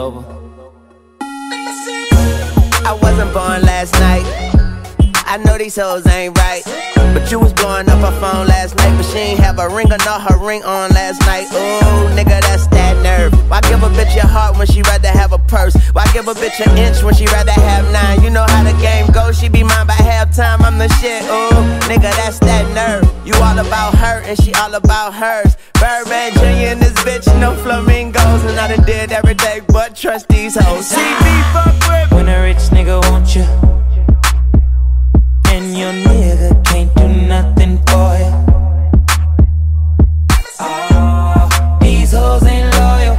over. I wasn't born last night. I know these hoes ain't right, but you was blowing up her phone last night, but she ain't have a ring or not her ring on last night. Ooh, nigga, that's that nerve. Why give a bitch your heart when she rather have a purse? Why give a bitch an inch when she rather have 9? You know how the game goes, she be mine by halftime, I'm the shit. Ooh, nigga, that's that nerve. You all about her and she all about hers. Birdman Jr. and this bitch, no flamingos, and I done did everything but trust these hoes. See me fuck with when a rich nigga want you, and your nigga can't do nothing for you. Oh, these hoes ain't loyal.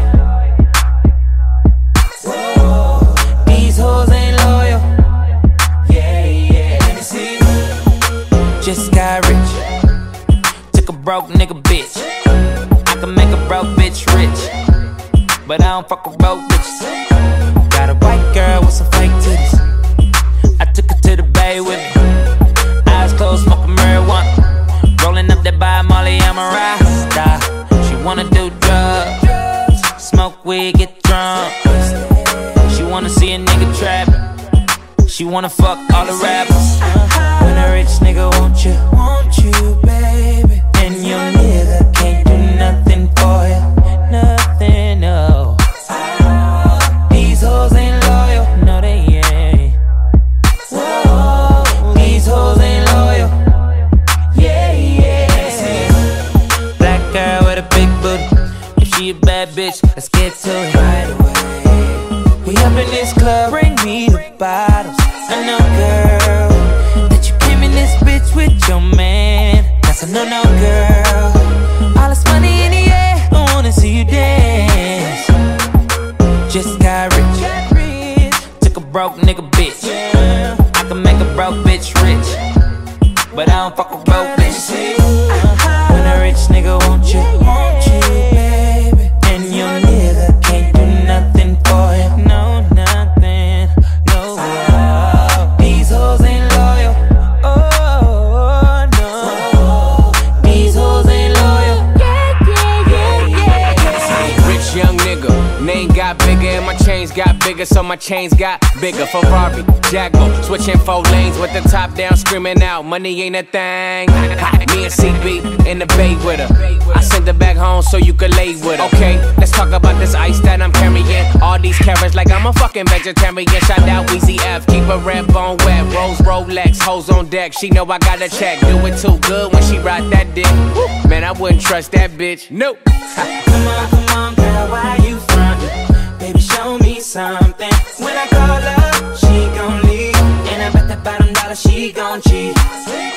Whoa, these hoes ain't loyal. Yeah, yeah, let me see. Just got rich, took a broke nigga bitch. I can make a broke bitch rich, but I don't fuck with broke bitches. Got a white girl with some fake titties. I took her to the bay with me. Eyes closed, smoking marijuana. Rolling up that by Molly, I'm a rasta. She wanna do drugs, smoke weed, get drunk. She wanna see a nigga trap. She wanna fuck all the rappers. When a rich nigga want you, baby, and your nigga can't do nothing for you, nothing, no. These hoes ain't loyal, no they ain't. Whoa, these hoes ain't loyal. Yeah, yeah. Black girl with a big booty. If she a bad bitch, let's get to it right away. We up in this club, bring me the bottles. I know, girl, that you came in this bitch with your man. That's a no-no, girl. All this money in the air, I wanna see you dance. Just got rich, took a broke nigga bitch. I can make a broke bitch rich, but I don't fuck with broke bitches. When a rich nigga want you, baby, and your nigga can't do nothing for you, no, nothing, no. These hoes ain't loyal, oh, no. These hoes ain't loyal, yeah. Rich young nigga, name got bigger and my chains got bigger, so my chains got bigger. Ferrari, Jaguar, switching 4 lanes with the top down, screaming out, money ain't a thing. Me and CB in the bay with her. I sent her back home so you could lay with her. Okay, let's talk about this ice that I'm carrying. All these carrots like I'm a fucking vegetarian. Shout out Weezy F, keep a red bone wet. Rose Rolex, hoes on deck. She know I got a check. Do it too good when she ride that dick. Man, I wouldn't trust that bitch. Nope. Come on, girl, why you frontin'? Baby, show me something. When I call her, she gon' leave, and I bet that bottom dollar she gon' cheat.